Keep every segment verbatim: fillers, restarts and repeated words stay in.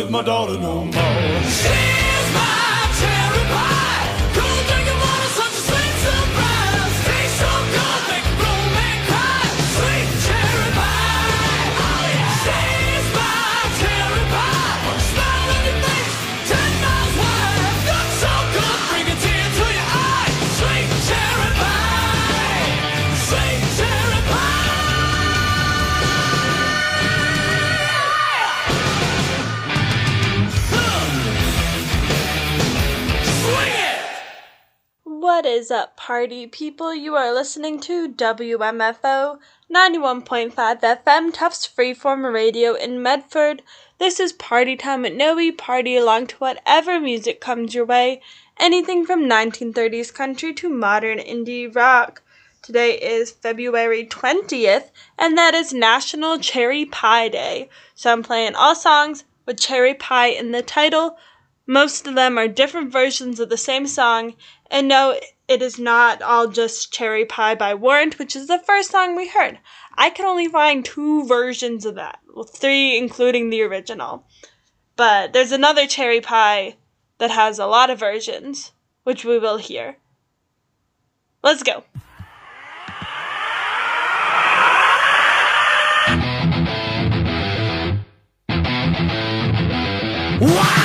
with my daughter no more. She's my cherry pie. Cool drinking water, such a sweet surprise. Tastes so good, make a grown man cry. Sweet cherry pie. Oh yeah. She's my cherry pie. Smile on your face, ten miles wide. Looks so good, bring a tear to your eye. Sweet cherry pie. Sweet cherry pie. What is up, party people? You are listening to W M F O ninety-one point five F M, Tufts Freeform Radio in Medford. This is Party Time with Noe. Party along to whatever music comes your way, anything from nineteen thirties country to modern indie rock. Today is February twentieth, and that is National Cherry Pie Day. So I'm playing all songs with cherry pie in the title. Most of them are different versions of the same song, and no, it is not all just Cherry Pie by Warrant, which is the first song we heard. I can only find two versions of that, well, three including the original. But there's another Cherry Pie that has a lot of versions, which we will hear. Let's go. Wow!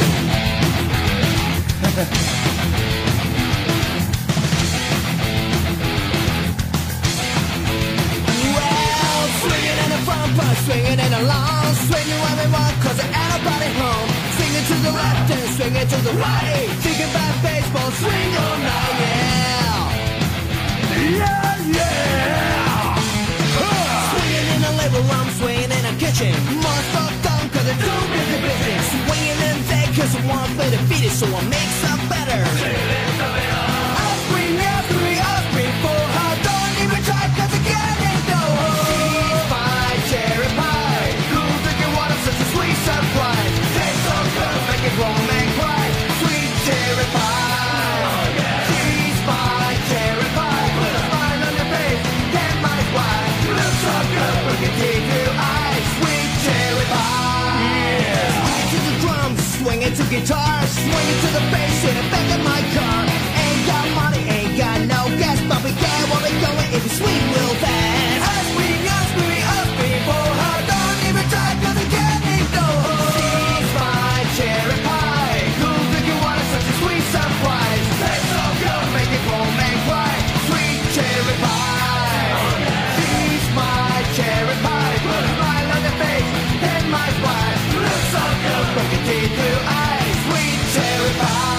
Well, swinging in the front, but swinging in the long, swinging when we want, cause there ain't nobody home. Swinging to the left and swinging to the right, thinking about baseball, swing all night, yeah. Yeah, yeah. Huh. Swinging in the living room, swinging in the kitchen, more fucked on cause they're too busy busy. Swinging in there cause I want to defeat it, so I make some better. I'll swing, I'll swing, I'll swing for her. Don't even try cause I can't go. She's my cherry pie. Cool drinking water, such a sweet surprise. Tastes so good, make a grown man cry. Sweet cherry pie. She's my cherry pie. Put a smile on your face, ten miles wide. Looks so good, look at teeth to eyes. Sweet cherry pie. Swinging to the drums, swinging to guitar, swinging to the bass in the back of my car. Ain't got money, ain't got no gas, but we get where we're going if we swing real fast. I swing, I swing, I swing for her. Don't even try cause I can't ignore her. She's my cherry pie. Cool drinking water, such a sweet surprise. Tastes so good, make a grown man cry. Sweet cherry pie. She's my cherry pie. Put a smile on your face, ten miles wide. Looks so good, look at teeth to eyes. Sweet cherry pie.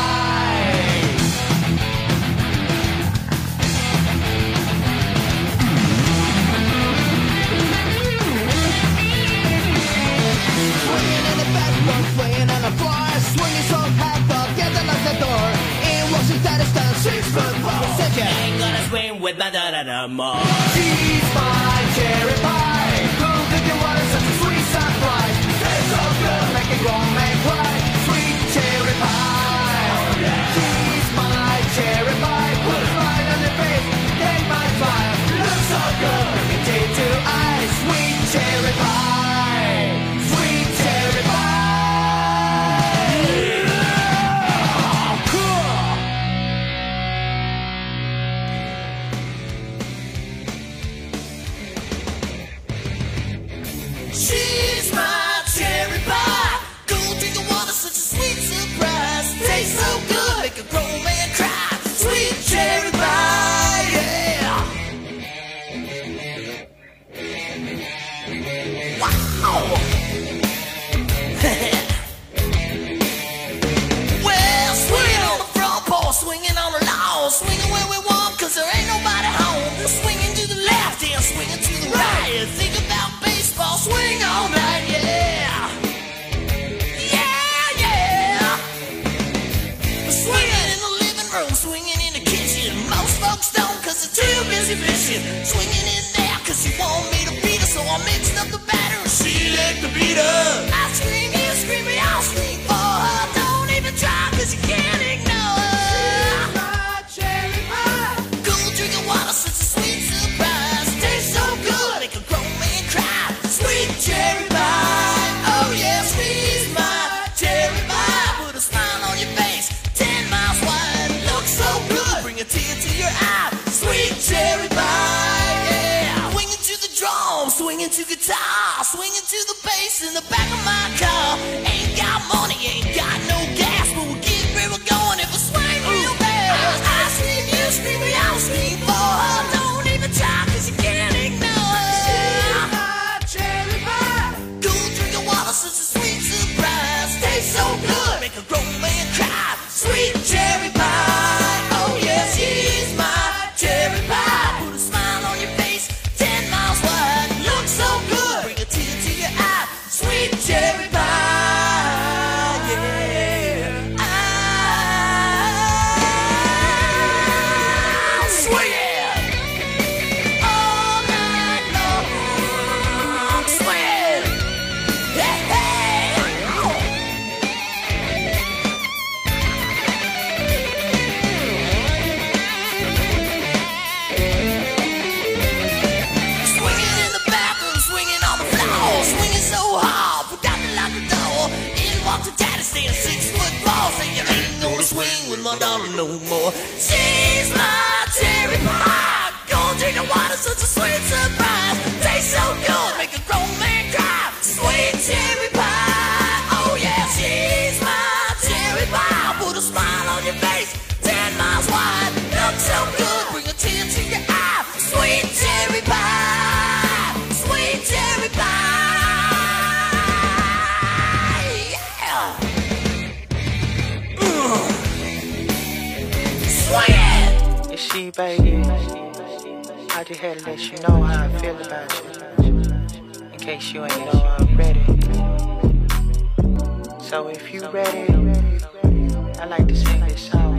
Swinging in the bathroom, swinging on the floor, swinging so hard, forget to lock the door. In Washington, it's down six foot four. Said you ain't gonna swing with my daughter no more. She's my cherry pie. Cool drinking water, such a sweet surprise. Tastes so good, make a grown man cry. Sweet cherry pie. She's my cherry pie. Put a smile on your face, take my smile. Looks so good, look at teeth to eyes. Sweet cherry pie. Sweet cherry pie. Yeah. Cool. She's my cherry pie. Cool drinking water, such a sweet surprise. Tastes so good, make a grown man cry. Sweet cherry pie, yeah. Wow. Well, swinging on the front porch, swinging on the lawn, swinging where we want, cause there ain't nobody home. Swinging to the left and swinging to the right. Think about baseball, swing all night, yeah. Yeah, yeah. Swinging in the living room, swinging in the kitchen. Most folks don't cause they're too busy fishing. Swinging in there cause you want me to beat her, so I mixed up the batter and she let the beat her. I scream, you scream, we all scream for her. Don't even try cause you can't ignore her. She's my cherry pie. Cool drinking water, such a sweet surprise. Tastes so good, make a grown man cry. Sweet cherry pie. Oh yeah, she's my swinging to guitar, swinging to the bass in the back of my car. Ain't got money, ain't got no gas, but we'll keep river going if we swing real fast. I scream, you scream, we all scream for her. Don't even talk, cause you can't ignore her. My cherry pie, cool drinking water, such a sweet surprise. Tastes so good, make a grown man cry. Sweet cherry pie, oh yeah, she's my cherry pie. Put a smile on your face, ten miles wide. Looks so good, bring a tear to your eye. Sweet cherry pie, yeah. I'll swing it all night long. Swing it, hey, hey. Swinging in the bathroom, swinging on the floor, swinging so hard, forgot to lock the door. In walked the daddy, staying six foot tall, saying you ain't gonna swing with my daughter no more. She's my cherry pie, gonna drink the water, such a sweet surprise. Tastes so good, make a grown man cry. Sweet cherry pie, oh yeah, she's my cherry pie. Put a smile on your face, ten miles wide. Looks so good, bring a tear to your eye. Sweet cherry pie, sweet cherry pie, yeah. Ugh. Swing it. You see, baby, I just had to let you know how I feel about you, in case you ain't know already. So if you ready, I like to sing this song,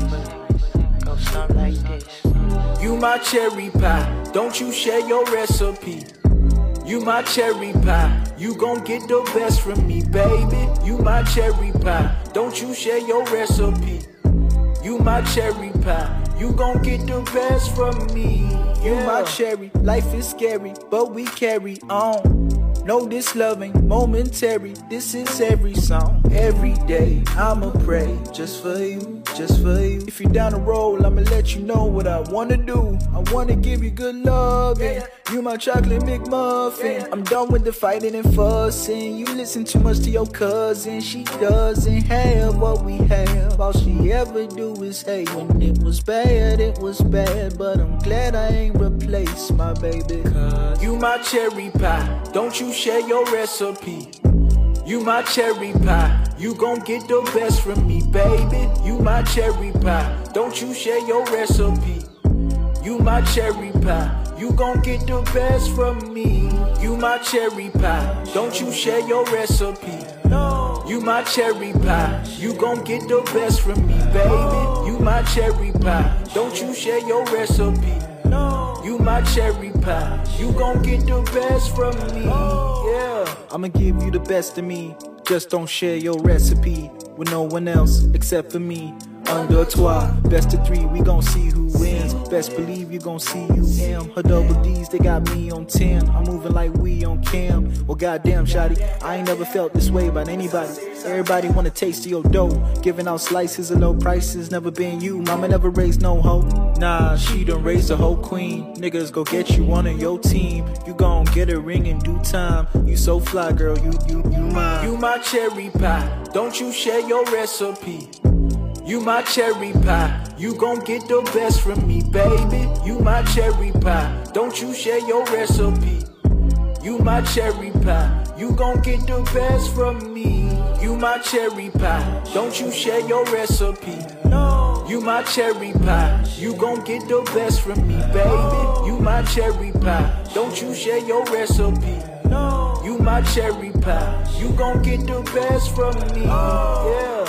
but go something like this. You my cherry pie, don't you share your recipe. You my cherry pie, you gon' get the best from me, baby. You my cherry pie, don't you share your recipe. You my cherry pie, you gon' get the best from me. You my cherry, life is scary, but we carry on. No, this loving momentary, this is every song. Every day I'ma pray just for you, just for you. If you're down the road, I'ma let you know what I wanna do. I wanna give you good loving. You my chocolate McMuffin. I'm done with the fighting and fussing. You listen too much to your cousin. She doesn't have what we have. All she ever do is hate. When it was bad, it was bad, but I'm glad I ain't replaced my baby. Cause you my cherry pie, don't you share your recipe. You my cherry pie, you gon' get the best from me, baby. You my cherry pie, don't you share your recipe. You my cherry pie, you gon' get the best from me. You my cherry pie, don't you share your recipe. You my cherry pie, you gon' get the best from me, baby. You my cherry pie, don't you share your recipe. You my cherry pie, you gon' get the best from me, yeah. I'ma give you the best of me, just don't share your recipe with no one else except for me. Under a trois, best of three, we gon' see who wins. Best believe you gon' see you am. Her double D's, they got me on ten. I'm moving like we on cam. Well, goddamn, shawty, I ain't never felt this way about anybody. Everybody wanna taste of your dough, giving out slices of low prices. Never been you, mama never raised no hoe. Nah, she done raised a whole queen. Niggas go get you one of your team. You gon' get a ring in due time. You so fly, girl, you, you, you mine. You my cherry pie, don't you share your recipe. You my cherry pie, you gon' get the best from me, baby. You my cherry pie, don't you share your recipe. You my cherry pie, you gon' get the best from me. You my cherry pie, don't you share your recipe. You my cherry pie, you gon' get the best from me, baby. You my cherry pie, don't you share your recipe. You my cherry pie, you gon' get the best from me, yeah.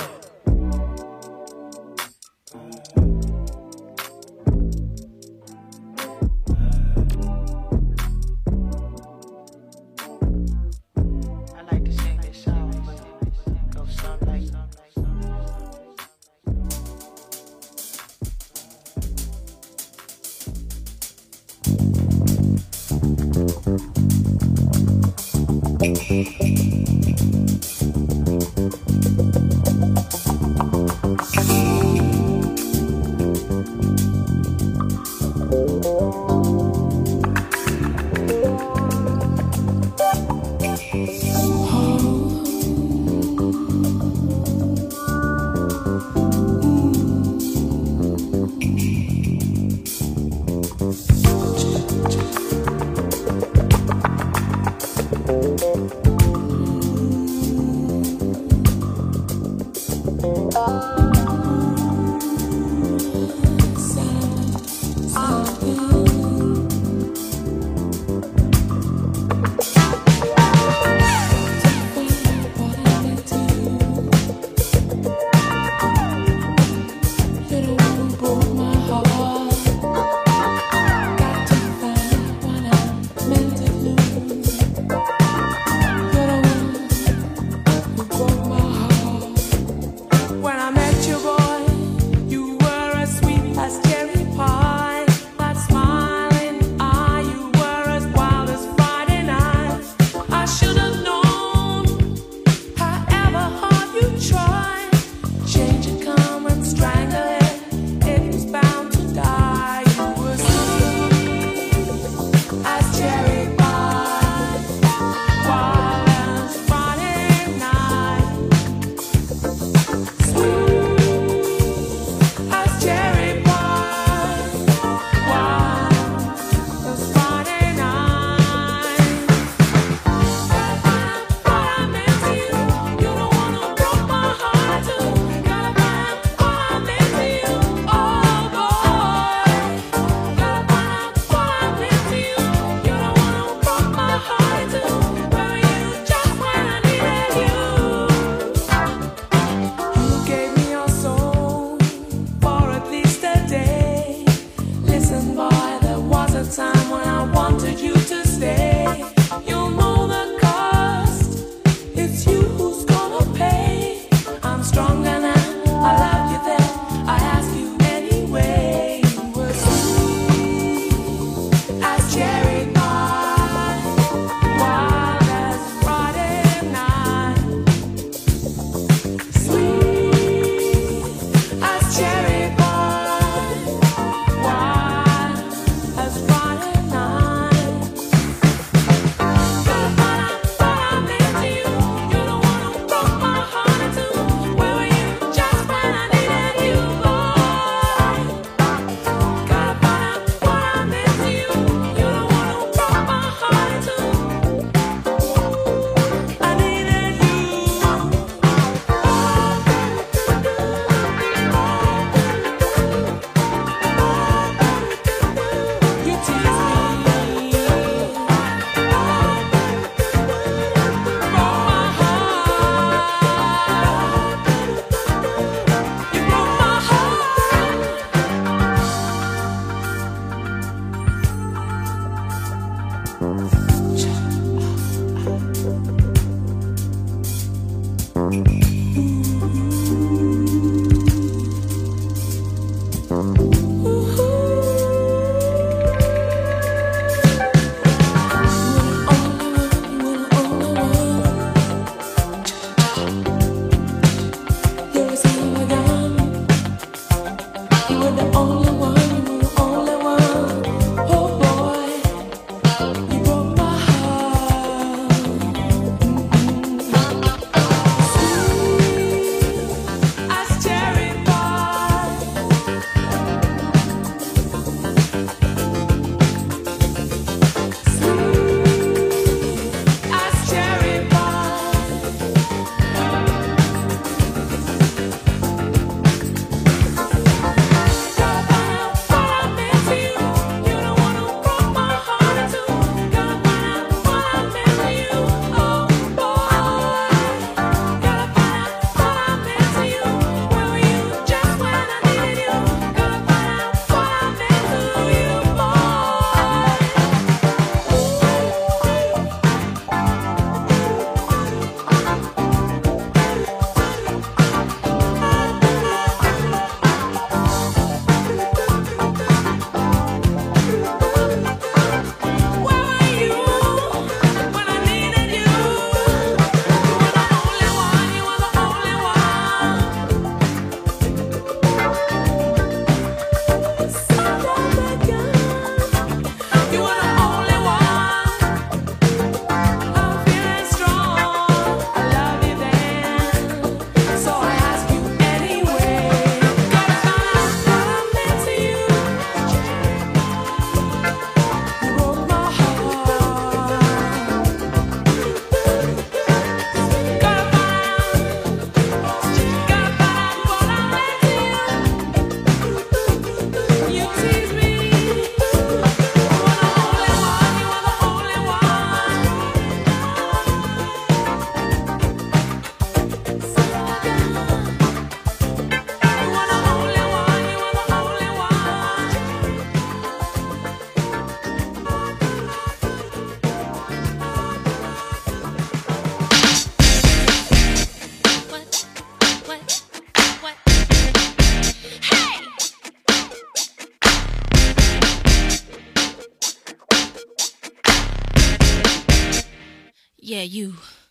Yeah, you.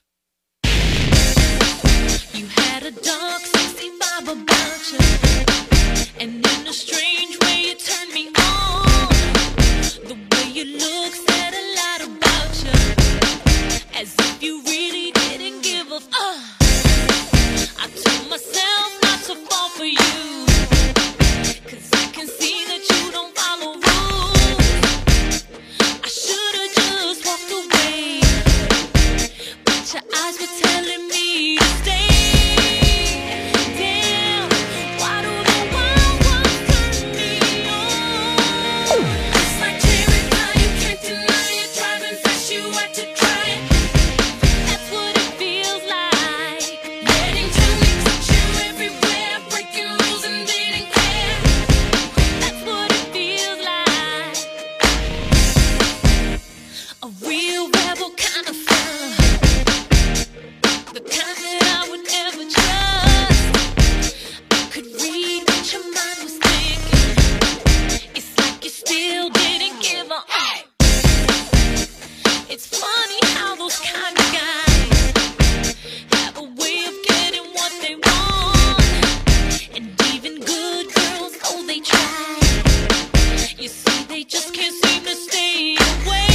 You had a dark, sexy vibe about you, and in a strange way you turned me on. The way you look said a lot about you, as if you really didn't give a f- uh. I told myself not to fall for you, 'cause I can see that you don't follow rules. I should've just walked away, but your eyes were telling me to stay. Damn, why do the wild ones turn me on? It's like cherry pie, you can't deny it. Driving fast, you had to try it. That's what it feels like. Letting Tony touch you everywhere, breaking rules and didn't care. That's what it feels like. A real rebel kind of fun, the kind that I would never trust. I could read what your mind was thinking. It's like you still didn't give a f. It's funny how those kind of guys have a way of getting what they want, and even good girls, oh they try. You see, they just can't seem to stay away.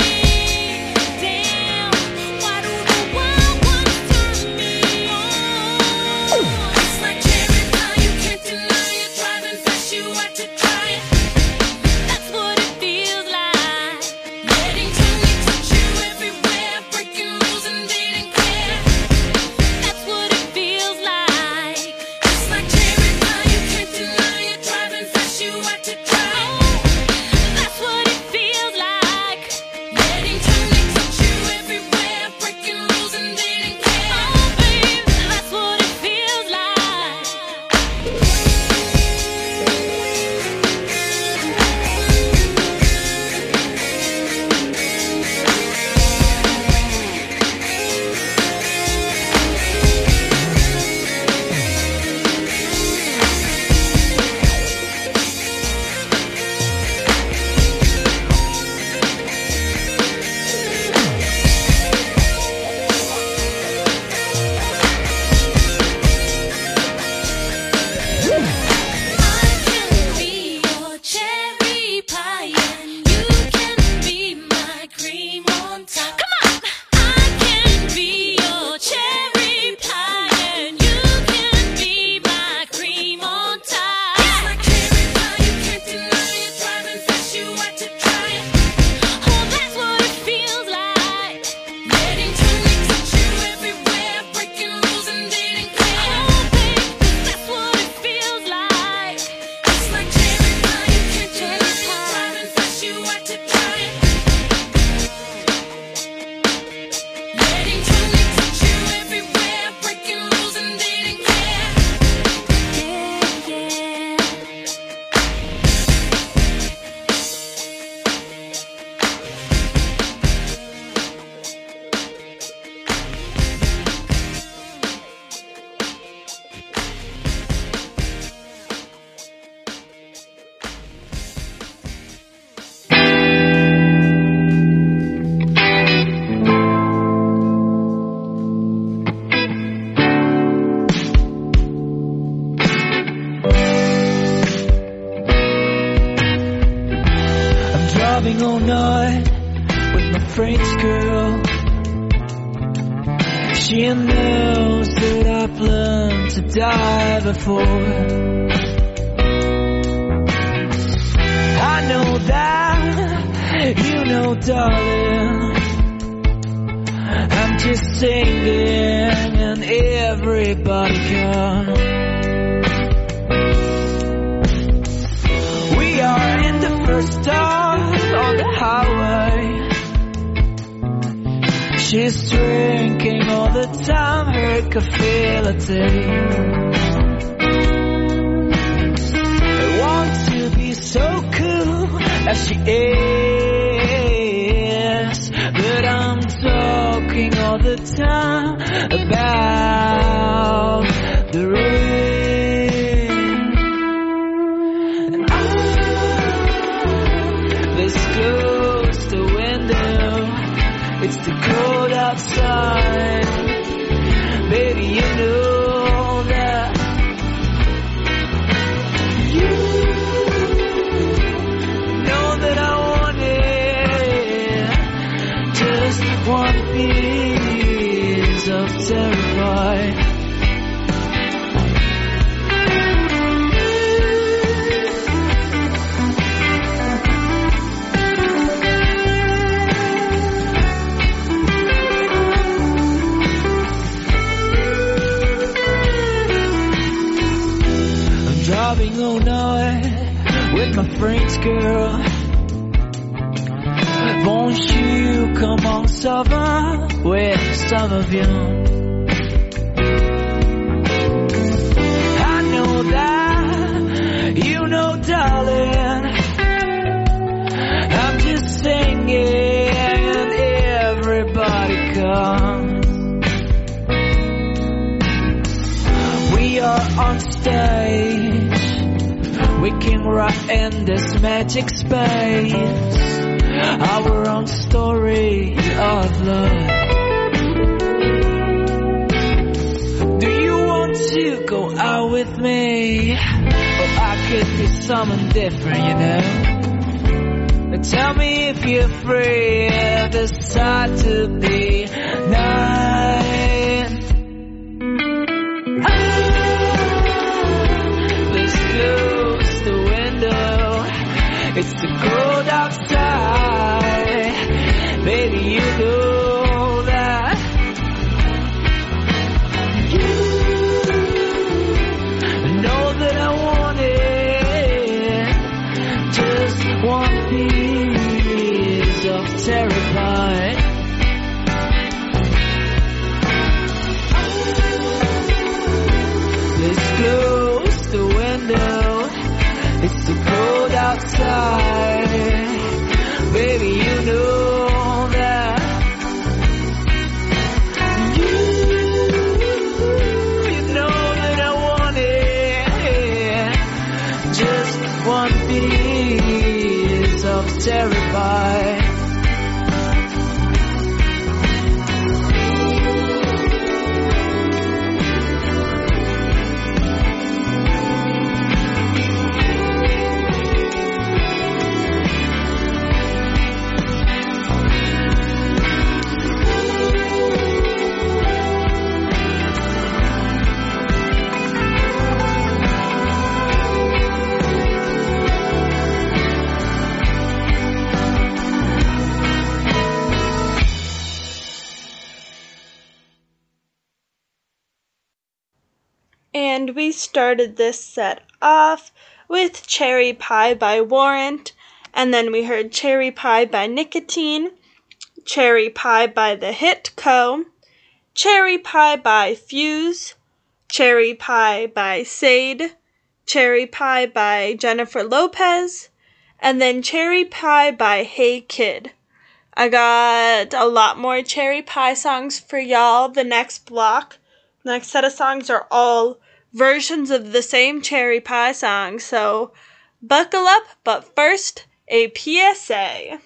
Damn, why do the wild ones turn me on? It's like cherry pie, you can't deny it. Driving fast, you had to try it. That's what it feels like. Letting Tony touch you everywhere, breaking rules and didn't care. That's what it feels like. It's like cherry pie, you can't deny it. Driving fast, you had to try it. That's what it feels like. Letting Tony touch you everywhere, breaking rules and didn't care. Oh, babe, that's what it feels like. I can be your cherry pie, and you can be my cream on top. Come on! I can be your cherry pie, and you can be my cream on top. It's like cherry pie, you can't deny it. Driving fast, you had to try it. Oh, that's what it feels like. Letting Tony touch you everywhere, breaking rules and didn't care. Oh, babe, that's what it feels like. It's like cherry pie, you can't deny it. Driving fast, you had to try it. Letting Tony touch you everywhere, breaking rules and didn't care. Yeah, yeah. I'm driving all night with my French girl. She knows that I've learned to die before. I know that, you know, darling, I'm just singing and everybody comes. We are in the first stop on the highway. She's drinking all the time, her coffee latte. I want to be so cool as she is, but I'm talking all the time about the rain. And I, this goes the window, it's the cold cold outside. Baby, you know that. You know that I want it. Just one piece of terrified. Driving all night with my friends, girl. Won't you come on summer with some of you? I know that, you know, darling, I'm just singing, everybody come. We are on stage, we can rock in this magic space, our own story of love. Do you want to go out with me? Or I could be someone different, you know? Tell me if you're free, decide to be nice. Close the window, it's too cold outside. Baby, you know that. You know that I want it. Just one piece of terrified. Let's close the window, it's too cold outside. Baby, you know that. You, you know that I want it. Just one piece of terrified. And we started this set off with Cherry Pie by Warrant, and then we heard Cherry Pie by Nicotine, Cherry Pie by The Hit Co., Cherry Pie by Fuse, Cherry Pie by Sade, Cherry Pie by Jennifer Lopez, and then Cherry Pie by Hey Kid. I got a lot more Cherry Pie songs for y'all the next block. The next set of songs are all versions of the same Cherry Pie song, so buckle up, but first, a P S A.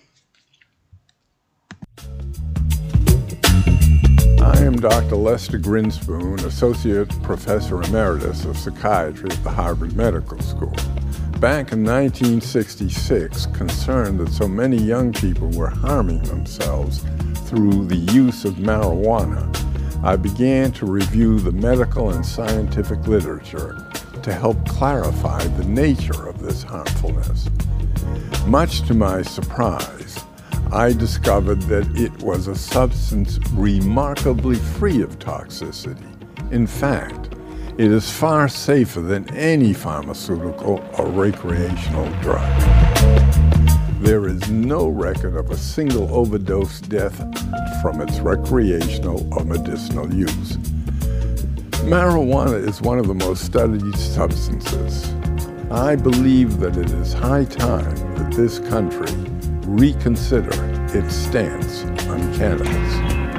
I am Doctor Lester Grinspoon, Associate Professor Emeritus of Psychiatry at the Harvard Medical School. Back in nineteen sixty-six, concerned that so many young people were harming themselves through the use of marijuana, I began to review the medical and scientific literature to help clarify the nature of this harmfulness. Much to my surprise, I discovered that it was a substance remarkably free of toxicity. In fact, it is far safer than any pharmaceutical or recreational drug. There is no record of a single overdose death from its recreational or medicinal use. Marijuana is one of the most studied substances. I believe that it is high time that this country reconsider its stance on cannabis.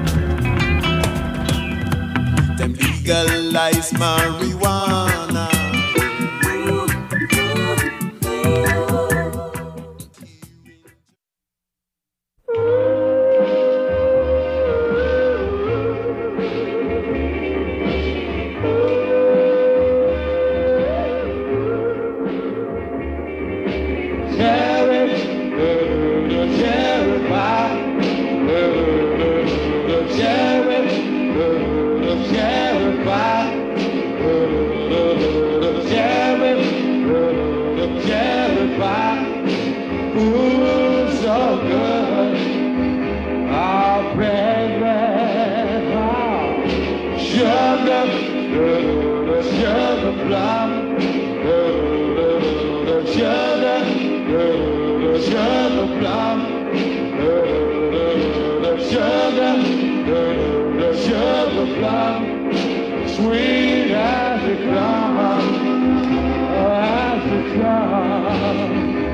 Them legalize marijuana. plum. Sugar, sugar plum. Sugar, sugar plum. Sweet as a plum, as a plum.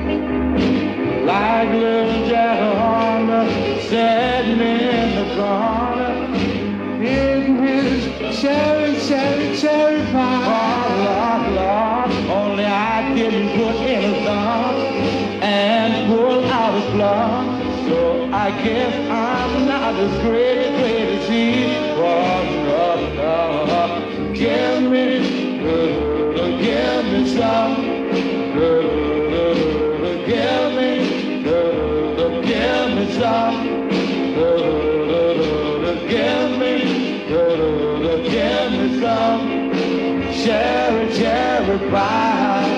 Like little Jack Horner sitting in the corner in his cherry, cherry, cherry pie. Oh, Lord, Lord, only I didn't put in a thumb and pull out a plum. So I guess I'm not as great, great as he. Oh, no, no. Give me, uh, give me some. Uh, give me, uh, give me some. Uh, give me, uh, give me some. Cherry, cherry pie.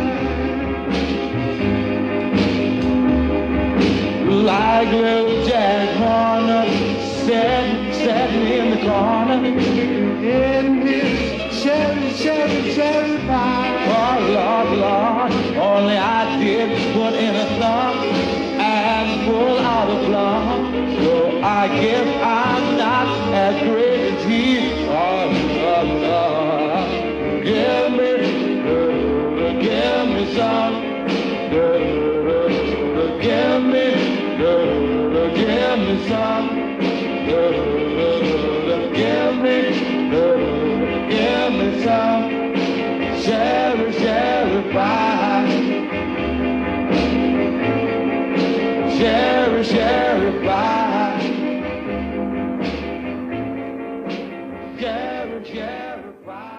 Like little Jack Horner sitting, sitting in the corner in his cherry, cherry, cherry pie. Oh, Lord, Lord, only I did put in a thumb and pull out a plum. So I guess I'm not as great as he. Oh, Lord, Lord, give me, uh, give me some. Uh, give me, uh, give me some. Uh, give me, uh, give me some. Cherry, cherry pie. Cherry, cherry pie. Cherry, cherry pie.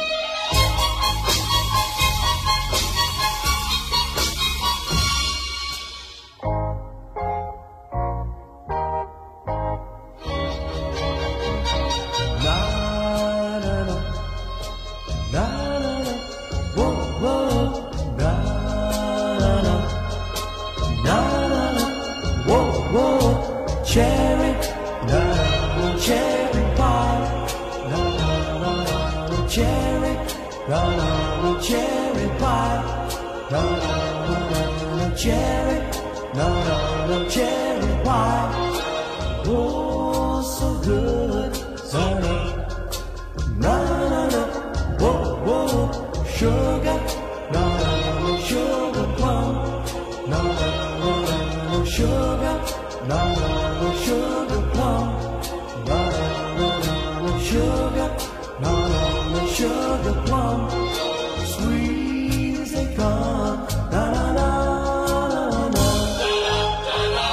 Cherry, no, no, cherry pie. No, no, no, no, cherry, no, no, no, cherry pie. No, no, no, no, cherry, no, no, no, cherry pie. Oh, so good, so good. No, no, no, whoa, whoa, sugar, no, no, no, sugar plum. No, no, no, no, sugar, no, no. Sugar plum, no, no, no, no, sugar, no, no, no, sugar plum, sweet as they come, na na na na na.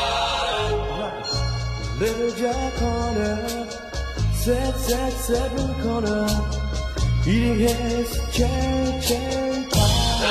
Little Jack Horner sat, sat, sat in the corner, eating his cherry, cherry pie.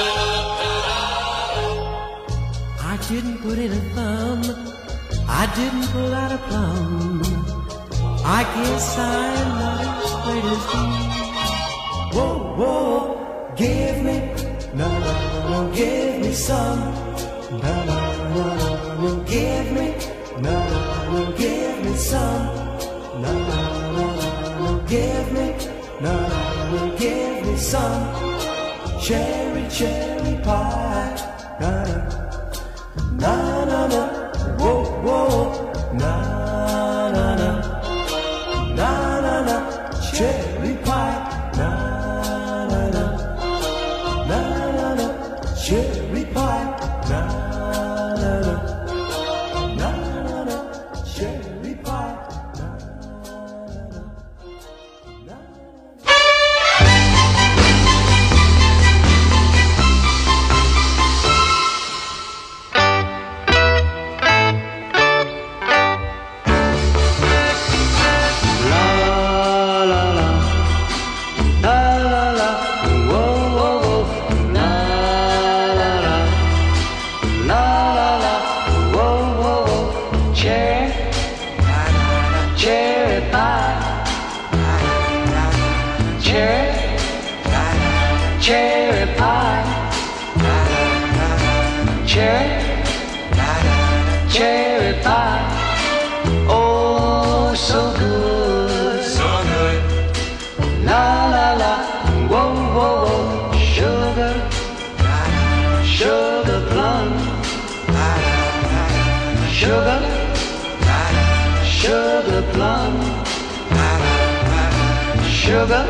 I didn't put in a thumb, I didn't pull out a plum. I guess I'm not as great as he. Whoa, whoa, give me, no, no, no, give me some. No, no, no, no, give me, no, no, no, give me some. No, no, no, no, give me, no, no, no, give me some. Cherry, cherry pie. No, no, no, no. Whoa, whoa, na na na, na na na, cherry pie, na na na, na na na, cherry pie, na na na, na na na, cherry pie, na na na, na. Sugar,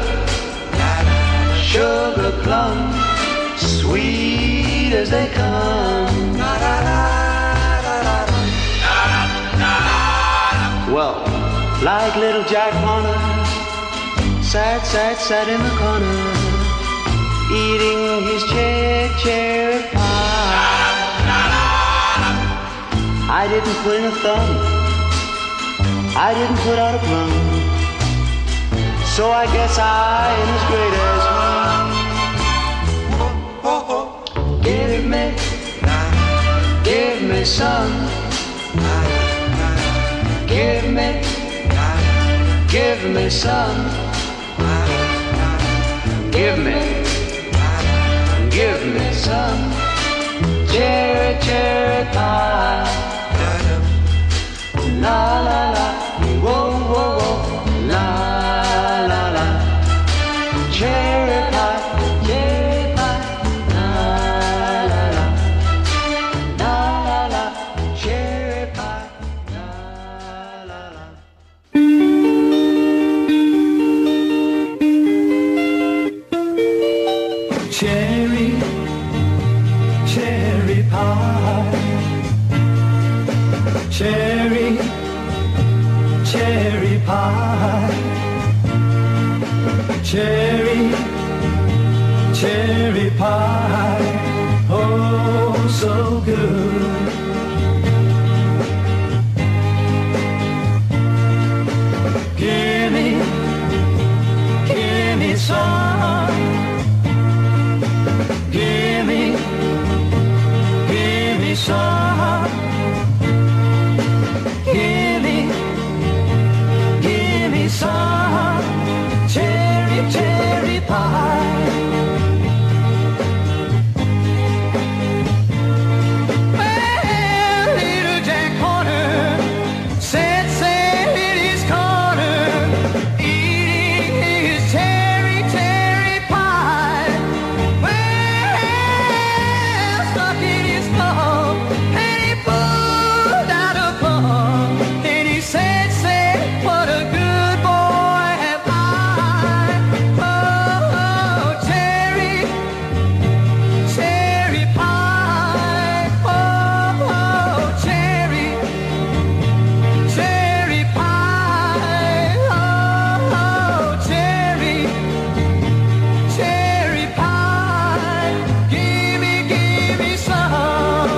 sugar plum, sweet as they come. Well, like little Jack Horner, sat, sat, sat in the corner, eating his cherry, cherry pie. I didn't put in a thumb, I didn't put out a plum, so I guess I ain't as great as him. Give me, give me some, give me, give me some, give me, give me some cherry, cherry pie. La la la, whoa whoa whoa, la la la, cherry pie, cherry pie, la la la, la la la, cherry pie, la la la. Cherry, cherry pie. Cherry, cherry pie. Cherry, cherry pie. Oh, so good. Gimme, gimme some. Gimme, gimme some. Gimme, gimme some cherry, cherry pie. Well, little Jack Horner sat, sat in his corner, eating his cherry, cherry pie. Well, stuck in his thumb, and he pulled out a plum. And he said, said, what a good boy am I. Oh, oh, cherry, cherry pie. Oh, oh, cherry, cherry pie. Oh, oh, cherry, cherry pie. Gimme, gimme some.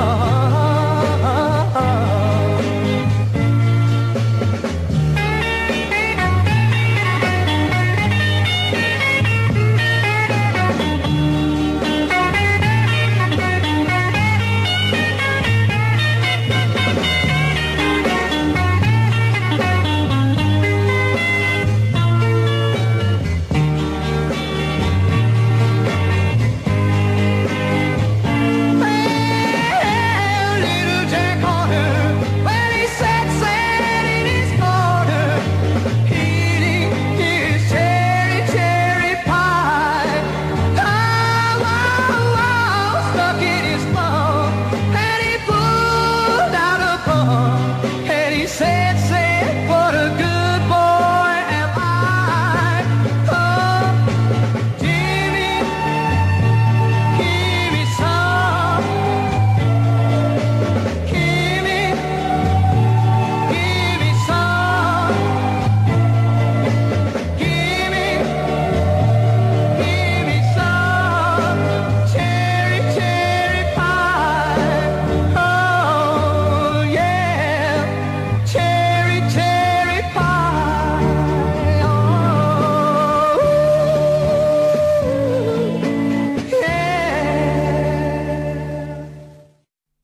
Well, little Jack Horner, well, he sat, sat in his corner, eating his cherry, cherry pie. Oh, oh, oh, stuck in his thumb, and he pulled out a plum, and he said, said, what a good boy am I. Oh, Jimmy, give me some. Give me, give me some. Give me, give me some cherry, cherry pie. Oh, yeah, cherry, cherry pie. Oh, yeah.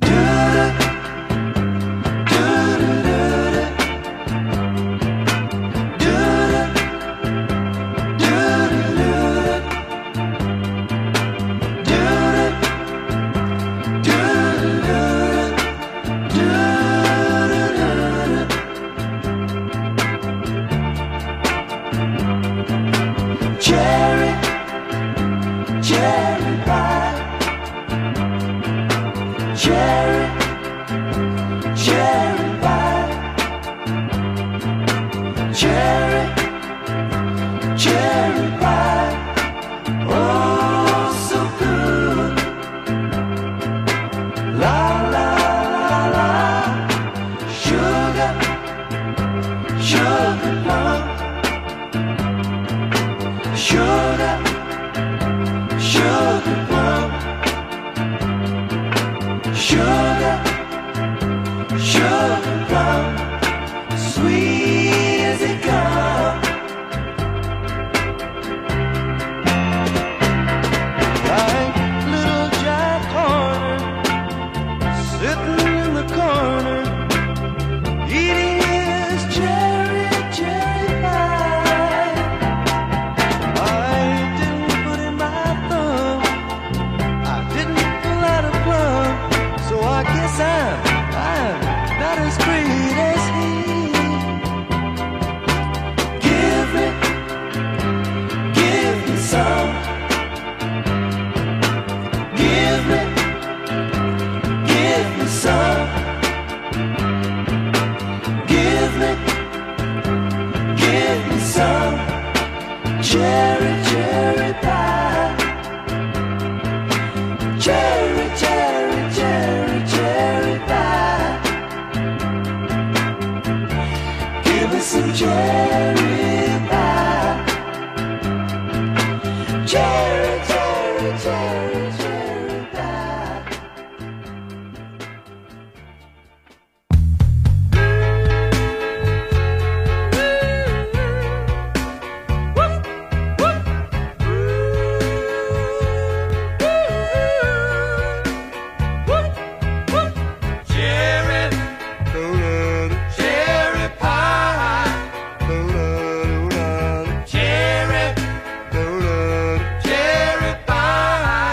Cherry, cherry pie. Cherry, cherry pie. Cherry, cherry cherry, cherry pie. Cherry, cherry, cherry, cherry pie. Give us some cherry pie. Cherry, cherry, cherry, cherry pie. Cherry, cherry pie. Cherry, cherry pie.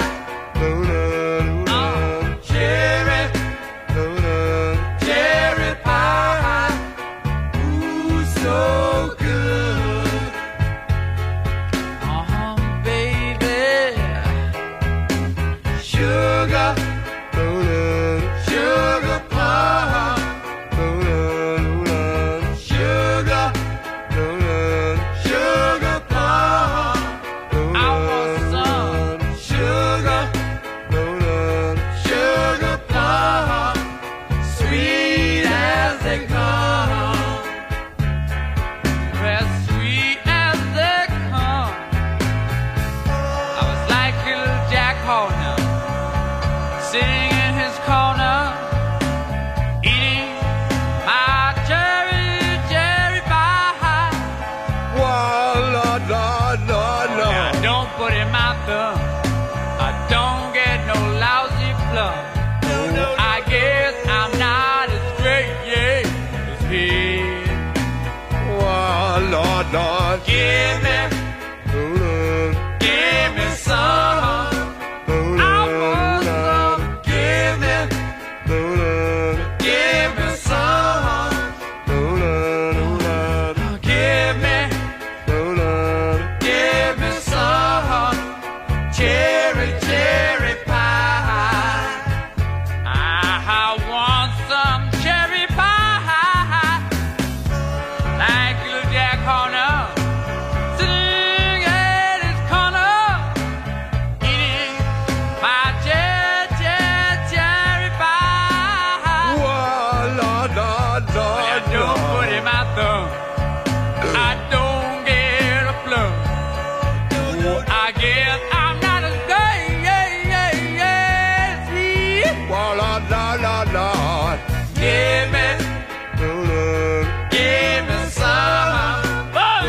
Oh, cherry, cherry pie. Ooh, so good. Uh-huh, baby. Sugar, sugar plum. Sugar, sugar plum. I want some sugar, sugar plum. Sweet as they come. Well, sweet as they come. I was like little Jack Horner, sitting in his corner, eating my cherry, cherry pie. Whoa, Lord, Lord, Lord, Lord. Now, don't put in my thumb. I don't get no lousy plum. I guess I'm not as great, yeah, as he. Whoa, Lord, Lord. Give me, give me some. I want some. Give me, give me some. Give me, give me some. Cherry, cherry pie. I want some cherry pie. Like little Jack Horner, sitting at his corner, eating my cherry, cherry, cherry pie. Whoa, Lord, Lord, Lord. Well, I don't put in my thumb. I don't get a plum. I guess I'm not as great, yeah, yeah, yeah, see? Whoa, Lord, Lord, Lord, Lord. Give me, give me some. Oh,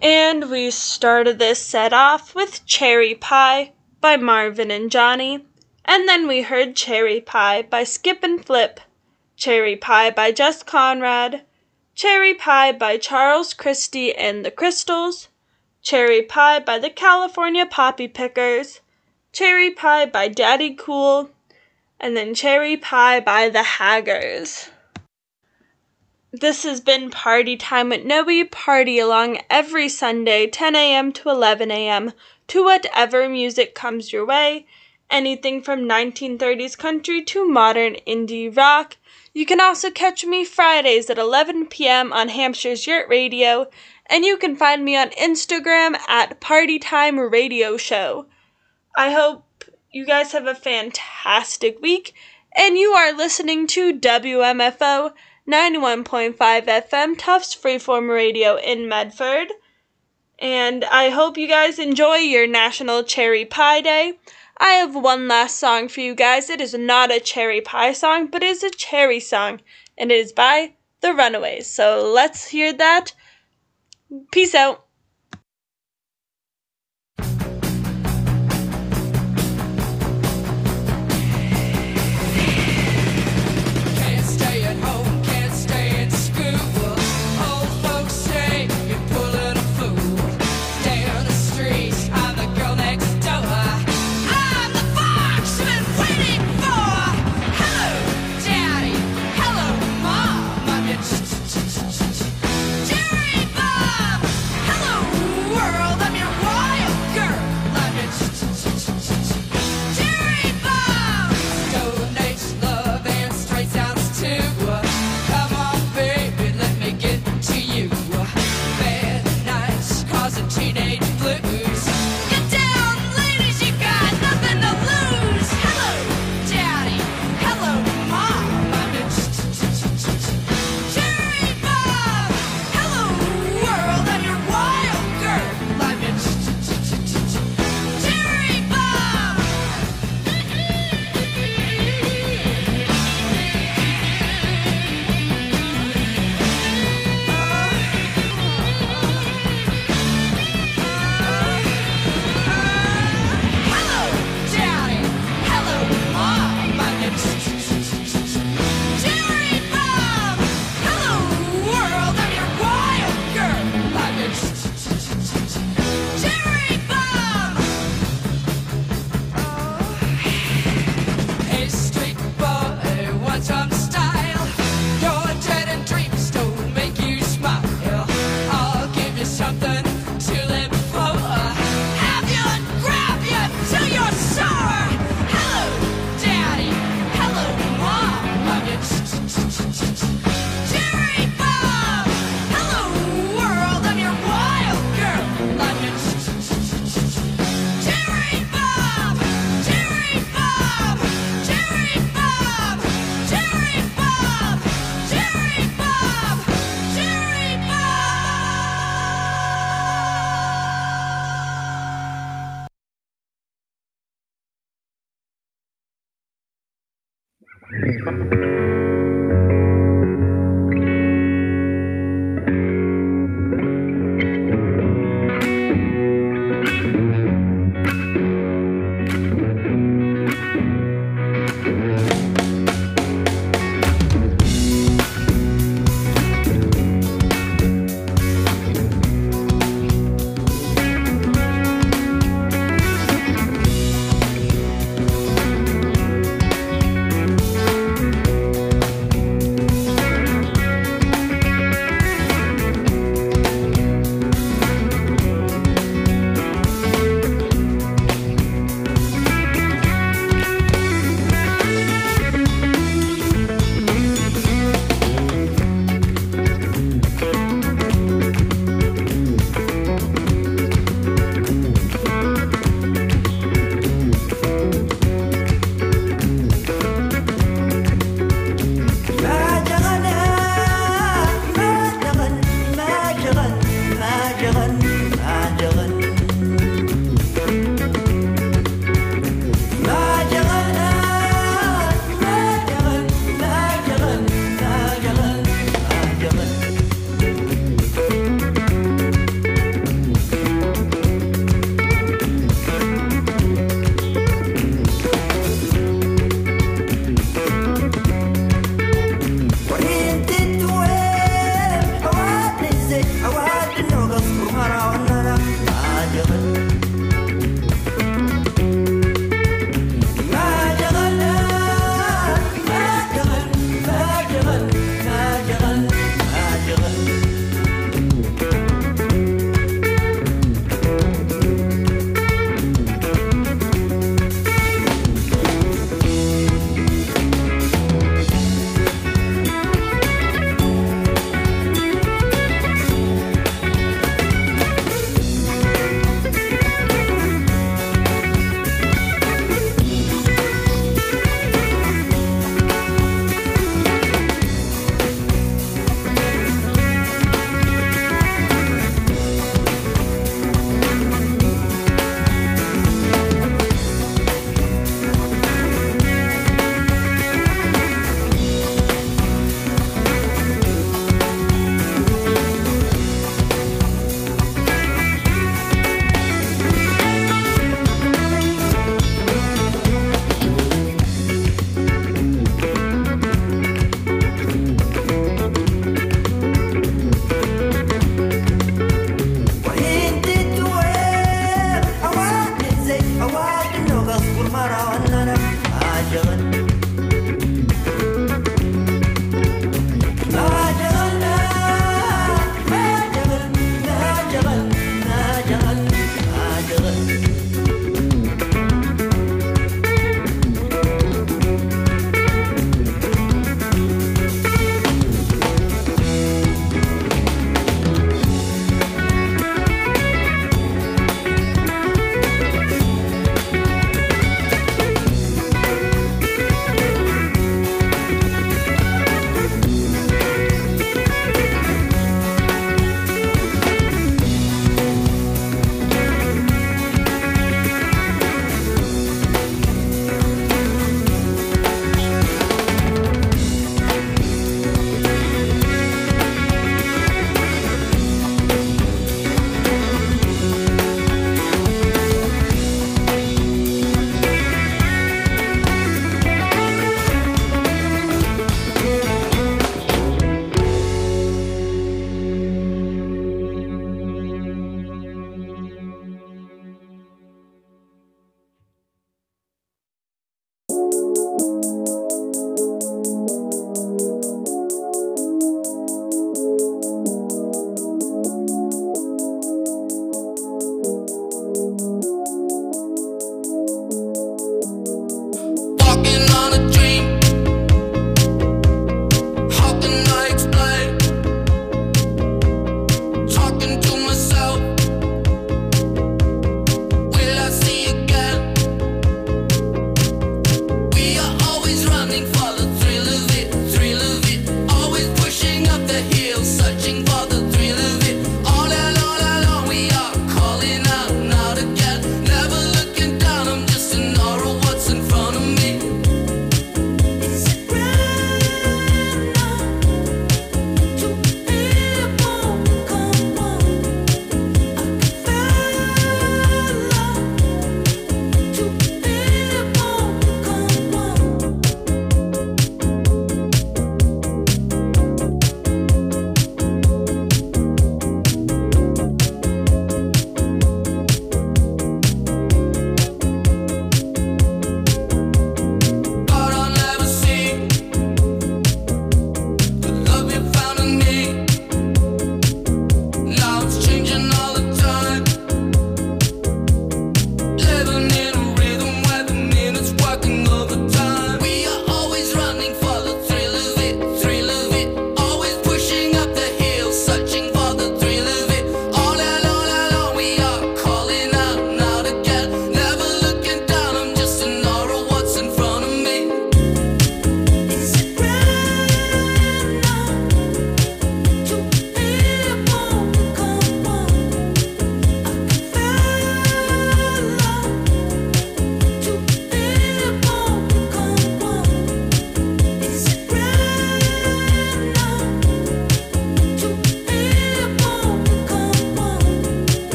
And we started this set off with Cherry Pie by Marvin and Johnny, and then we heard Cherry Pie by Skip and Flip, Cherry Pie by Jess Conrad, Cherry Pie by Charles Christie and the Crystals, Cherry Pie by the California Poppy Pickers, Cherry Pie by Daddy Cool, and then Cherry Pie by the Haggers. This has been Party Time with Noe. Party along every Sunday, ten a.m. to eleven a.m. to whatever music comes your way, anything from nineteen thirties country to modern indie rock. You can also catch me Fridays at eleven p.m. on Hampshire's Yurt Radio, and you can find me on Instagram at Partytime Radio Show. I hope you guys have a fantastic week, and you are listening to W M F O ninety-one point five F M, Tufts Freeform Radio in Medford. And I hope you guys enjoy your National Cherry Pie Day. I have one last song for you guys. It is not a cherry pie song, but it is a cherry song, and it is by The Runaways. So let's hear that. Peace out.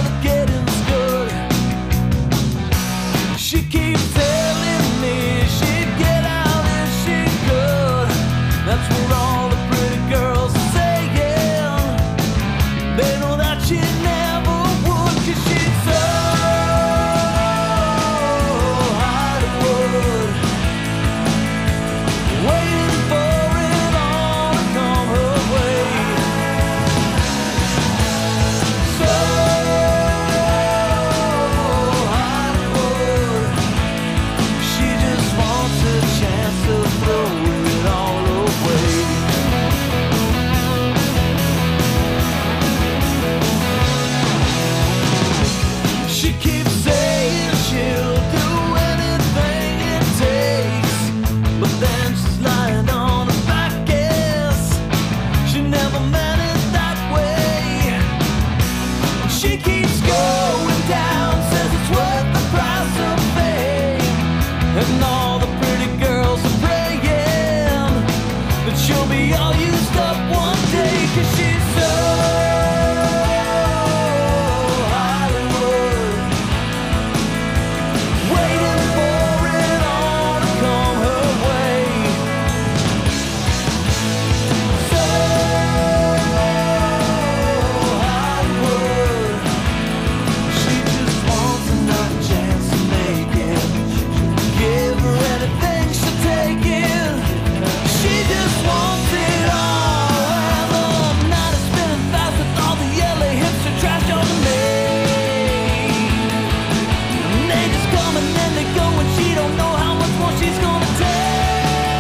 together.